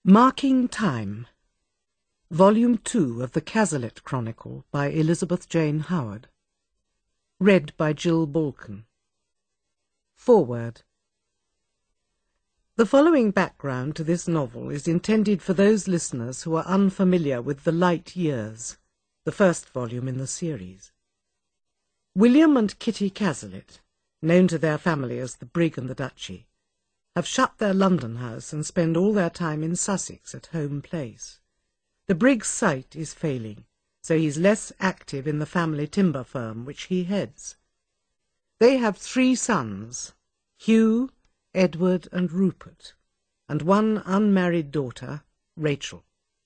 Marking Time, Volume 2 of the Cazalet Chronicle by Elizabeth Jane Howard. Read by Jill Balkan. Foreword. The following background to this novel is intended for those listeners who are unfamiliar with The Light Years, the first volume in the series. William and Kitty Cazalet, known to their family as the Brig and the Duchy, have shut their London house and spend all their time in Sussex at Home Place. The Brig's sight is failing, so he's less active in the family timber firm which he heads. They have 3 sons, Hugh, Edward and Rupert, and 1 unmarried daughter, Rachel.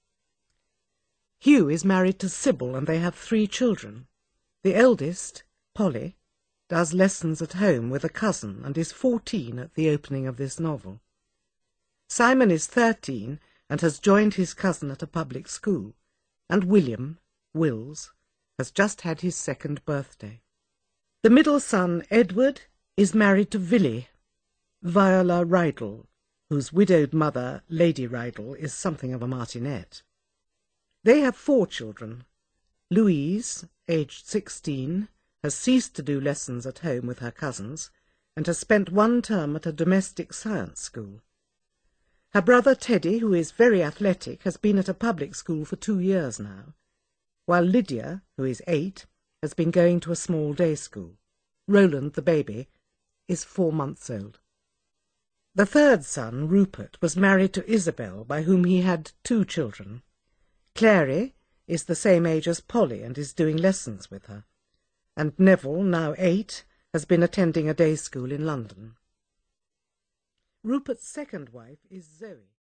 Hugh is married to Sybil and they have 3 children. The eldest, Polly, does lessons at home with a cousin and is 14 at the opening of this novel. Simon is 13 and has joined his cousin at a public school, and William, Wills, has just had his 2nd birthday. The middle son, Edward, is married to Villy, Viola Rydal, whose widowed mother, Lady Rydal, is something of a martinet. They have 4 children. Louise, aged 16, has ceased to do lessons at home with her cousins, and has spent 1 term at a domestic science school. Her brother Teddy, who is very athletic, has been at a public school for 2 years now, while Lydia, who is 8, has been going to a small day school. Roland, the baby, is 4 months old. The 3rd son, Rupert, was married to Isabel, by whom he had 2 children. Clary is the same age as Polly and is doing lessons with her, and Neville, now 8, has been attending a day school in London. Rupert's 2nd wife is Zoe.